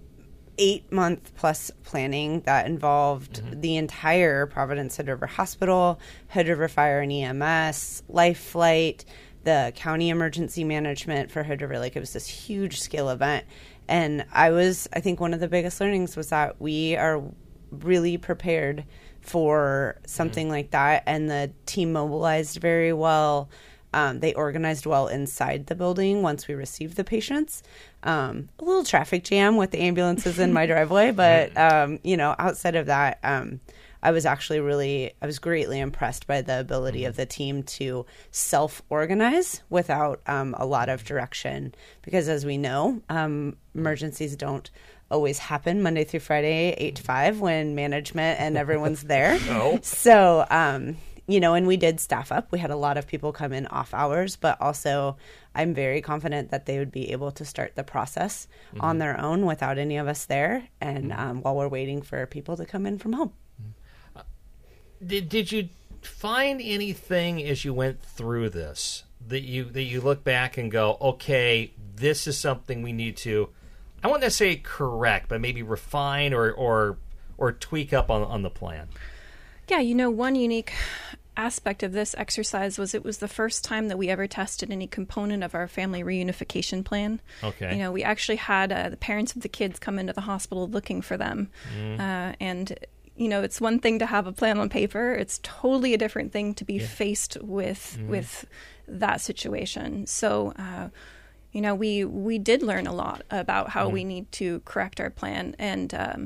eight month plus planning that involved mm-hmm. the entire Providence Hood River Hospital, Hood River Fire and E M S, Life Flight, the county emergency management for Hood River. Like, it was this huge scale event. And I was, I think one of the biggest learnings was that we are really prepared for something mm-hmm. like that. And the team mobilized very well. Um, they organized well inside the building once we received the patients. Um, a little traffic jam with the ambulances in my driveway, but, um, you know, outside of that, um, I was actually really, I was greatly impressed by the ability mm-hmm. of the team to self-organize without um, a lot of direction. Because as we know, um, emergencies don't always happen Monday through Friday, eight to five, when management and everyone's there. Oh. So, um, you know, and we did staff up. We had a lot of people come in off hours, but also I'm very confident that they would be able to start the process mm-hmm. on their own without any of us there, and mm-hmm. um, while we're waiting for people to come in from home. Uh, did did you find anything as you went through this that you that you look back and go, okay, this is something we need to, I won't necessarily correct, but maybe refine or or or tweak up on on the plan? Yeah, you know, one unique aspect of this exercise was it was the first time that we ever tested any component of our family reunification plan. Okay. You know, we actually had uh, the parents of the kids come into the hospital looking for them. Mm. Uh, and, you know, it's one thing to have a plan on paper. It's totally a different thing to be yeah. faced with mm. with that situation. So, uh, you know, we, we did learn a lot about how mm. we need to correct our plan. And, um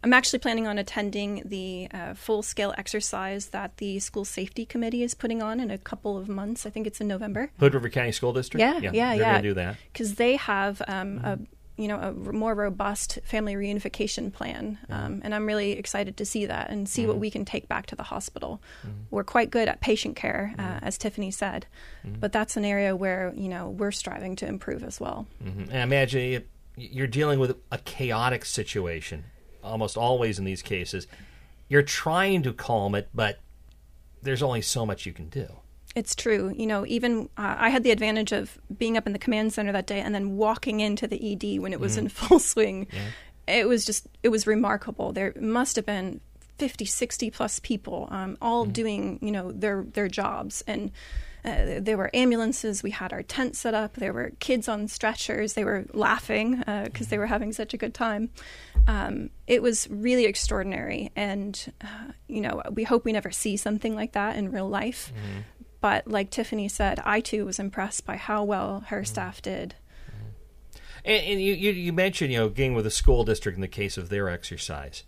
I'm actually planning on attending the uh, full-scale exercise that the School Safety Committee is putting on in a couple of months. I think it's in November. Hood River County School District? Yeah, yeah, yeah. They're going to do that. Because they have um, mm-hmm. a you know, a more robust family reunification plan. Um, and I'm really excited to see that and see mm-hmm. what we can take back to the hospital. Mm-hmm. We're quite good at patient care, uh, mm-hmm. as Tiffany said, mm-hmm. but that's an area where, you know, we're striving to improve as well. Mm-hmm. And I imagine you're dealing with a chaotic situation, almost always in these cases. You're trying to calm it, but there's only so much you can do. It's true. You know, even uh, I had the advantage of being up in the command center that day and then walking into the E D when it was mm-hmm. in full swing. Yeah. It was just, it was remarkable. There must have been fifty, sixty plus people all mm-hmm. doing, you know, their, their jobs. And uh, there were ambulances. We had our tent set up. There were kids on stretchers. They were laughing because uh, mm-hmm. they were having such a good time. Um, it was really extraordinary. And, uh, you know, we hope we never see something like that in real life. Mm-hmm. But like Tiffany said, I too was impressed by how well her staff did. And, and you, you, you mentioned, you know, getting with the school district in the case of their exercise.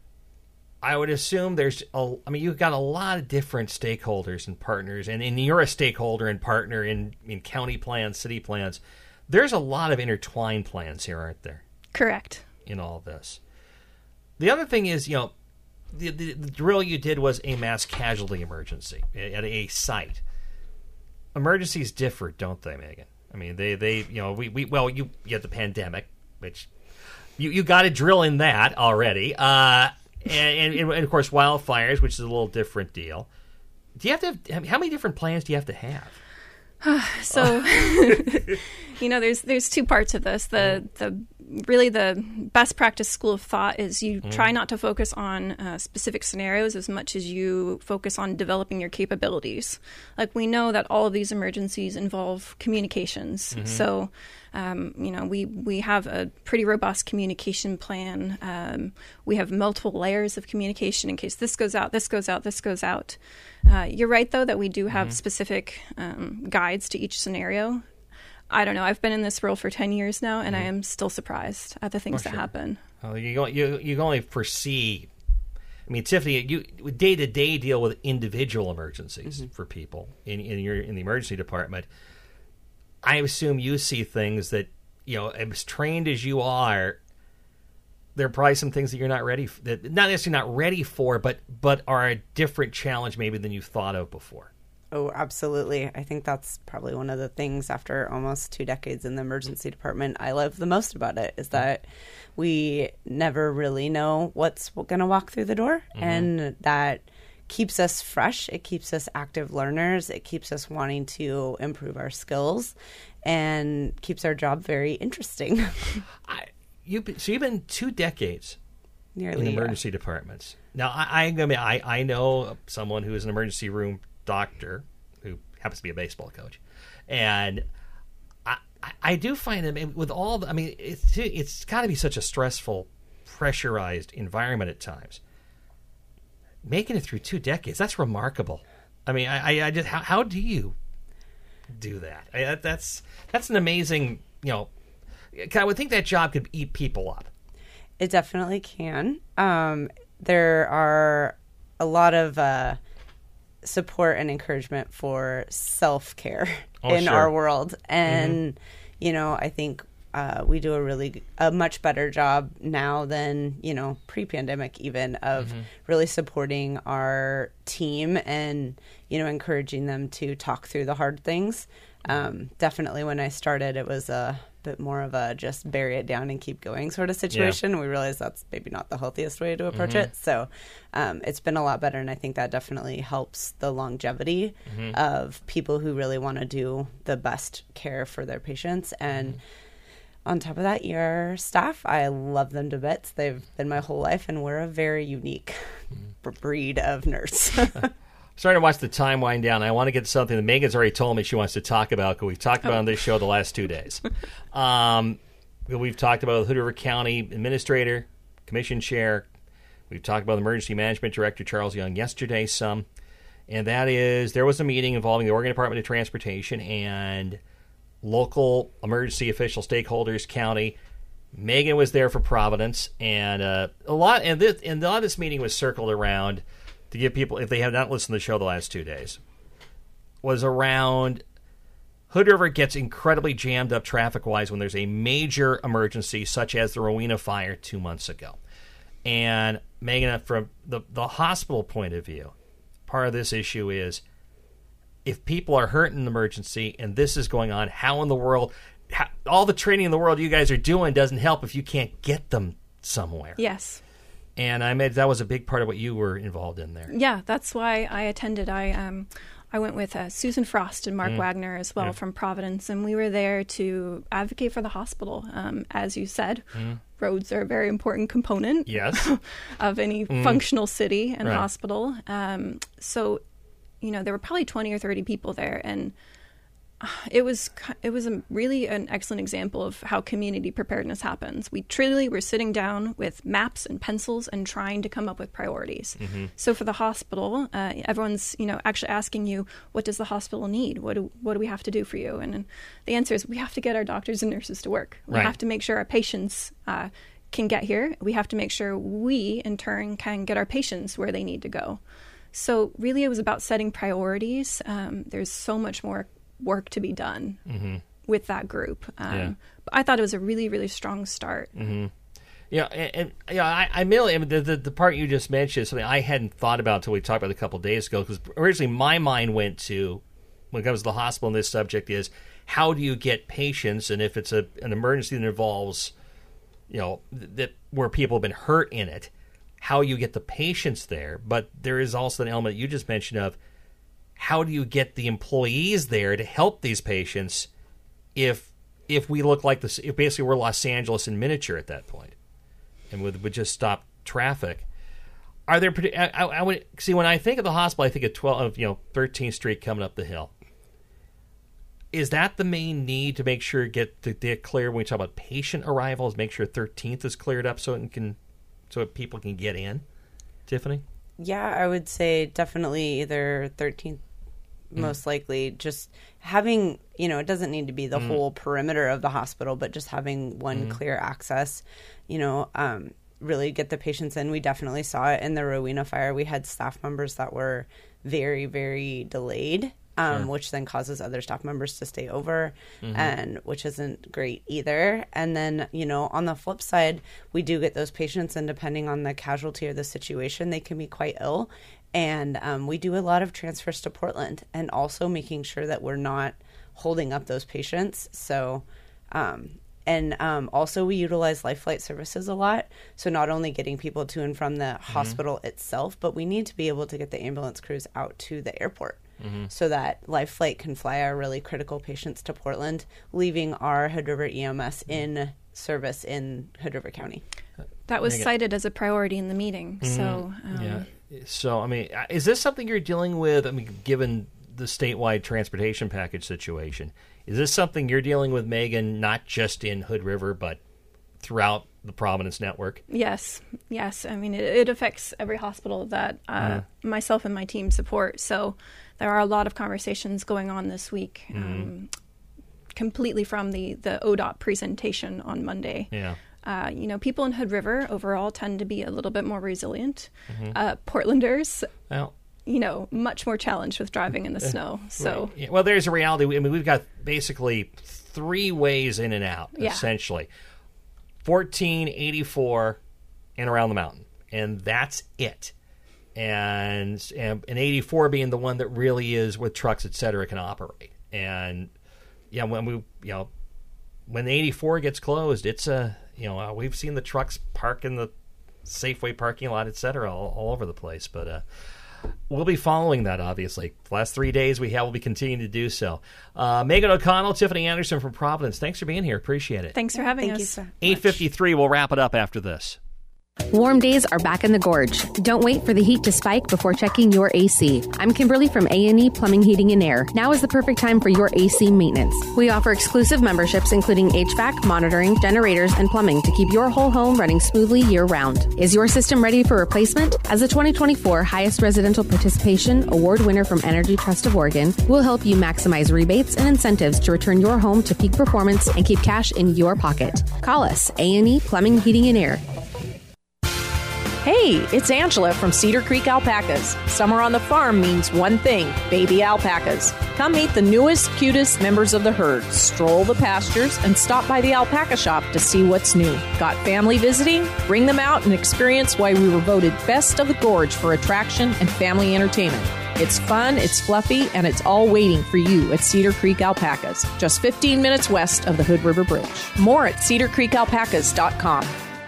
I would assume there's, a, I mean, you've got a lot of different stakeholders and partners, and, and you're a stakeholder and partner in, in county plans, city plans. There's a lot of intertwined plans here, aren't there? Correct. In all this. The other thing is, you know, The, the, the drill you did was a mass casualty emergency at a site. Emergencies differ, don't they, Megan? I mean, they, they you know, we, we well, you, you had the pandemic, which you, you got a drill in that already. Uh, and, and, and, of course, wildfires, which is a little different deal. Do you have to have, how many different plans do you have to have? So, you know, there's there's two parts of this. The the really the best practice school of thought is you mm. try not to focus on uh, specific scenarios as much as you focus on developing your capabilities. Like, we know that all of these emergencies involve communications. Mm-hmm. So, um, you know, we, we have a pretty robust communication plan. Um, we have multiple layers of communication in case this goes out, this goes out, this goes out. Uh, you're right, though, that we do have mm-hmm. specific um, guides to each scenario. I don't know. I've been in this role for ten years now, and mm-hmm. I am still surprised at the things oh, that sure. happen. Oh, you, you, you can only foresee. I mean, Tiffany, you day to day deal with individual emergencies mm-hmm. for people in, in your in the emergency department. I assume you see things that, you know, as trained as you are, there are probably some things that you're not ready for, that not necessarily not ready for, but but are a different challenge maybe than you've thought of before. Oh, absolutely. I think that's probably one of the things after almost two decades in the emergency department I love the most about it is that we never really know what's going to walk through the door. Mm-hmm. And that keeps us fresh. It keeps us active learners. It keeps us wanting to improve our skills and keeps our job very interesting. I, you've been, so you've been two decades Nearly, in emergency yeah. departments. Now, I, I, I, I know someone who is an emergency room doctor who happens to be a baseball coach, and I, I do find him with all the, I mean, it's it's got to be such a stressful, pressurized environment at times. Making it through two decades, that's remarkable. I mean, I, I just how, how do you do that? I, that's that's an amazing, you know. I would think that job could eat people up. It definitely can. Um, there are a lot of uh, support and encouragement for self-care oh, in sure. our world. And, mm-hmm. you know, I think uh, we do a really, a much better job now than, you know, pre-pandemic even of mm-hmm. really supporting our team and, you know, encouraging them to talk through the hard things. Um, definitely when I started, it was a bit more of a just bury it down and keep going sort of situation. Yeah. We realized that's maybe not the healthiest way to approach mm-hmm. it. So um, it's been a lot better, and I think that definitely helps the longevity mm-hmm. of people who really want to do the best care for their patients. And mm-hmm. on top of that, your staff, I love them to bits. They've been my whole life, and we're a very unique mm-hmm. breed of nurse. Starting to watch the time wind down. I want to get to something that Megan's already told me she wants to talk about because we've talked about oh. on this show the last two days. um, we've talked about the Hood River County Administrator, Commission Chair. We've talked about the Emergency Management Director, Charles Young, yesterday some. And that is, there was a meeting involving the Oregon Department of Transportation and local emergency official stakeholders, county, Megan was there for Providence, and uh, a lot and this and a lot of this meeting was circled around, to give people, if they have not listened to the show the last two days, was around Hood River gets incredibly jammed up traffic-wise when there's a major emergency, such as the Rowena fire two months ago. And Megan, from the, the hospital point of view, part of this issue is, if people are hurt in an emergency and this is going on, how in the world, how, all the training in the world you guys are doing doesn't help if you can't get them somewhere. Yes. And I made that was a big part of what you were involved in there. Yeah, that's why I attended. I um, I went with uh, Susan Frost and Mark Mm. Wagner as well Yeah. from Providence, and we were there to advocate for the hospital. Um, as you said, Mm. roads are a very important component Yes. of any Mm. functional city and Right. hospital. Um, so, you know, there were probably twenty or thirty people there, and it was it was a really an excellent example of how community preparedness happens. We truly were sitting down with maps and pencils and trying to come up with priorities. Mhm. So for the hospital, uh, everyone's you know actually asking you, what does the hospital need? What do what do we have to do for you? And, and the answer is, we have to get our doctors and nurses to work. We Right. have to make sure our patients uh, can get here. We have to make sure we, in turn, can get our patients where they need to go. So really, it was about setting priorities. Um, there's so much more work to be done Mm-hmm. with that group. Um, Yeah. But I thought it was a really, really strong start. Mm-hmm. Yeah, and, and yeah, I, I merely I mean, the, the the part you just mentioned is something I hadn't thought about until we talked about it a couple of days ago. Because originally my mind went to, when it comes to the hospital and this subject, is how do you get patients, and if it's a an emergency that involves, you know, th- that where people have been hurt in it, how you get the patients there. But there is also an element you just mentioned of, how do you get the employees there to help these patients if if we look like this, if basically we're Los Angeles in miniature at that point, and would would just stop traffic? Are there? I, I, I would see, when I think of the hospital, I think of twelve, of you know thirteenth Street coming up the hill. Is that the main need to make sure get to get clear when we talk about patient arrivals? Make sure thirteenth is cleared up so it can so that people can get in. Tiffany? Yeah, I would say definitely either thirteenth, most likely. Just having, you know, it doesn't need to be the Mm. whole perimeter of the hospital, but just having one Mm. clear access, you know, um, really get the patients in. We definitely saw it in the Rowena fire. We had staff members that were very, very delayed. Um, Sure. which then causes other staff members to stay over, Mhm. and which isn't great either. And then, you know, on the flip side, we do get those patients, and depending on the casualty or the situation, they can be quite ill. And um, we do a lot of transfers to Portland, and also making sure that we're not holding up those patients. So, um, and um, also we utilize Life Flight services a lot. So not only getting people to and from the hospital itself, but we need to be able to get the ambulance crews out to the airport. Mhm. So that Life Flight can fly our really critical patients to Portland, leaving our Hood River E M S in service in Hood River County. That was Megan. cited as a priority in the meeting. So, Mhm. um, yeah. So I mean, is this something you're dealing with? I mean, given the statewide transportation package situation, is this something you're dealing with, Megan? Not just in Hood River, but throughout the Providence network? yes, yes. I mean, it, it affects every hospital that uh, myself and my team support. So there are a lot of conversations going on this week, um, completely from the, the O D O T presentation on Monday. Yeah. Uh, you know, people in Hood River overall tend to be a little bit more resilient. Mhm. Uh, Portlanders, Well, you know, much more challenged with driving in the snow. So, Right. Yeah, well, there's a reality. I mean, we've got basically three ways in and out, Yeah. essentially. fourteen, eighty-four, and around the mountain. And that's it. And, and and eighty-four being the one that really is with trucks, et cetera, can operate. And, yeah, when we, you know, when eighty-four gets closed, it's a, you know, uh, we've seen the trucks park in the Safeway parking lot, et cetera, all, all over the place. But, uh, we'll be following that, obviously. The last three days we have, we'll be continuing to do so. Uh, Megan O'Connell, Tiffany Anderson from Providence, thanks for being here. Appreciate it. thanks for having Thank you, us. sir. eight fifty-three, we'll wrap it up after this. Warm days are back in the Gorge. Don't wait for the heat to spike before checking your A C. I'm Kimberly from A and E Plumbing, Heating, and Air. Now is the perfect time for your A C maintenance. We offer exclusive memberships including H V A C, monitoring, generators, and plumbing to keep your whole home running smoothly year-round. Is your system ready for replacement? As the twenty twenty-four Highest Residential Participation Award winner from Energy Trust of Oregon, we'll help you maximize rebates and incentives to return your home to peak performance and keep cash in your pocket. Call us, A and E Plumbing, Heating, and Air. Hey, it's Angela from Cedar Creek Alpacas. Summer on the farm means one thing, baby alpacas. Come meet the newest, cutest members of the herd, stroll the pastures, and stop by the alpaca shop to see what's new. Got family visiting? Bring them out and experience why we were voted Best of the Gorge for attraction and family entertainment. It's fun, it's fluffy, and it's all waiting for you at Cedar Creek Alpacas, just fifteen minutes west of the Hood River Bridge. More at cedar creek alpacas dot com.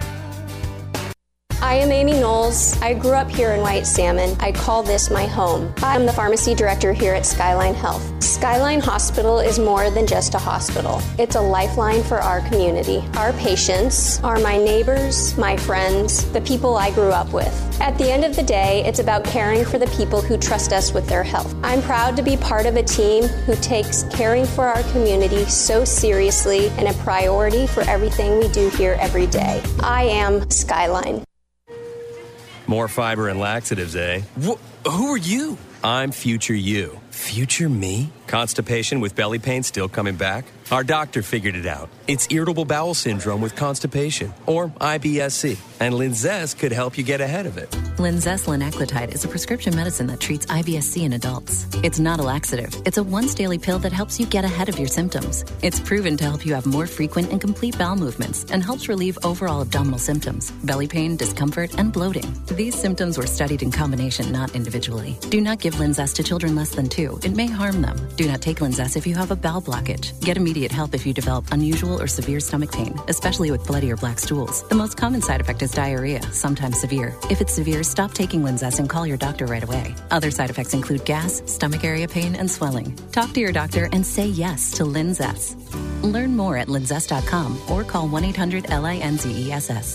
I am Amy Knowles. I grew up here in White Salmon. I call this my home. I'm the pharmacy director here at Skyline Health. Skyline Hospital is more than just a hospital. It's a lifeline for our community. Our patients are my neighbors, my friends, the people I grew up with. At the end of the day, it's about caring for the people who trust us with their health. I'm proud to be part of a team who takes caring for our community so seriously and a priority for everything we do here every day. I am Skyline. More fiber and laxatives, eh? Wh- who are you? I'm future you. Future me? Constipation with belly pain still coming back? Our doctor figured it out. It's irritable bowel syndrome with constipation, or I B S C, and Linzess could help you get ahead of it. Linzess linaclotide is a prescription medicine that treats I B S C in adults. It's not a laxative. It's a once-daily pill that helps you get ahead of your symptoms. It's proven to help you have more frequent and complete bowel movements and helps relieve overall abdominal symptoms, belly pain, discomfort, and bloating. These symptoms were studied in combination, not individually. Do not give Linzess to children less than two. It may harm them. Do not take Linzess if you have a bowel blockage. Get immediate help if you develop unusual or severe stomach pain, especially with bloody or black stools. The most common side effect is diarrhea, sometimes severe. If it's severe, stop taking Linzess and call your doctor right away. Other side effects include gas, stomach area pain, and swelling. Talk to your doctor and say yes to Linzess. Learn more at linzess dot com or call one eight hundred L I N Z E S S.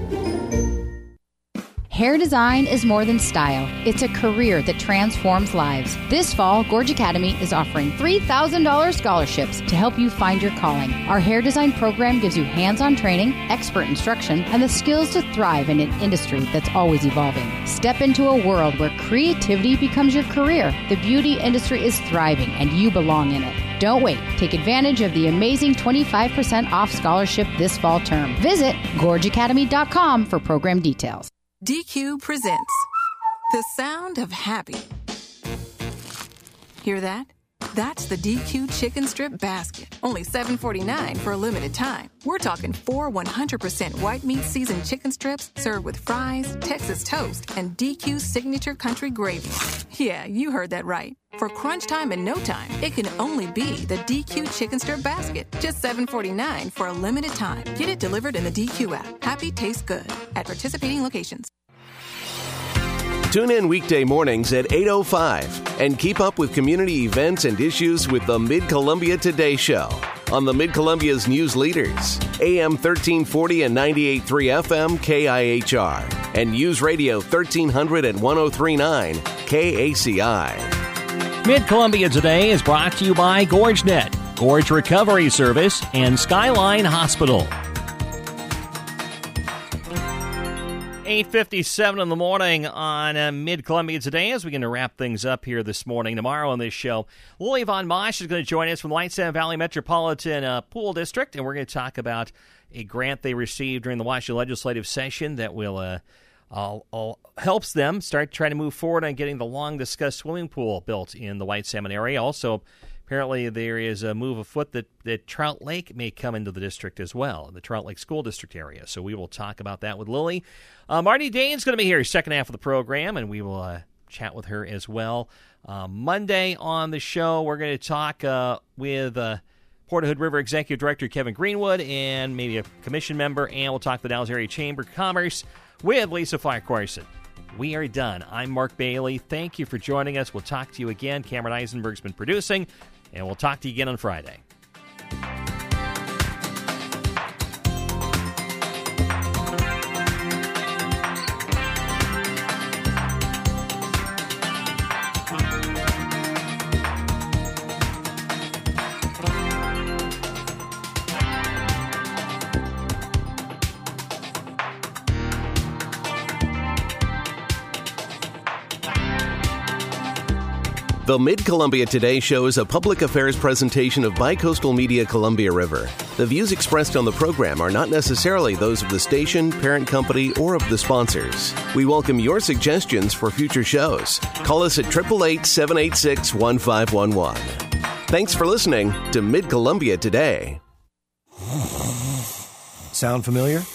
Hair design is more than style. It's a career that transforms lives. This fall, Gorge Academy is offering three thousand dollars scholarships to help you find your calling. Our hair design program gives you hands-on training, expert instruction, and the skills to thrive in an industry that's always evolving. Step into a world where creativity becomes your career. The beauty industry is thriving, and you belong in it. Don't wait. Take advantage of the amazing twenty-five percent off scholarship this fall term. Visit gorge academy dot com for program details. D Q presents The Sound of Happy. Hear that? That's the D Q Chicken Strip Basket. Only seven forty-nine for a limited time. We're talking four one hundred percent white meat seasoned chicken strips served with fries, Texas toast, and D Q's signature country gravy. Yeah, you heard that right. For crunch time in no time, it can only be the D Q Chicken Strip Basket. Just seven forty-nine for a limited time. Get it delivered in the D Q app. Happy tastes good at participating locations. Tune in weekday mornings at eight oh five and keep up with community events and issues with the Mid-Columbia Today Show on the Mid-Columbia's news leaders, A M thirteen forty and ninety-eight point three F M K I H R, and News Radio thirteen hundred and one oh three point nine K A C I. Mid-Columbia Today is brought to you by GorgeNet, Gorge Recovery Service, and Skyline Hospital. eight fifty-seven in the morning on uh, Mid-Columbia Today as we going to wrap things up here this morning. Tomorrow on this show, Lily Von Mosch is going to join us from the White Salmon Valley Metropolitan uh, Pool District, and we're going to talk about a grant they received during the Washington legislative session that will uh, all, all helps them start trying to move forward on getting the long-discussed swimming pool built in the White Salmon area. Also, apparently there is a move afoot that, that Trout Lake may come into the district as well, the Trout Lake School District area. So we will talk about that with Lily. Uh, Marty Dane's going to be here second half of the program, and we will uh, chat with her as well. Uh, Monday on the show, we're going to talk uh, with uh, Port Hood River Executive Director Kevin Greenwood and maybe a commission member, and we'll talk to the Dallas Area Chamber of Commerce with Lisa Farquharson. We are done. I'm Mark Bailey. Thank you for joining us. We'll talk to you again. Cameron Eisenberg's been producing, and we'll talk to you again on Friday. The Mid-Columbia Today show is a public affairs presentation of Bicoastal Media Columbia River. The views expressed on the program are not necessarily those of the station, parent company, or of the sponsors. We welcome your suggestions for future shows. Call us at eight eight eight, seven eight six, one five one one. Thanks for listening to Mid-Columbia Today. Sound familiar?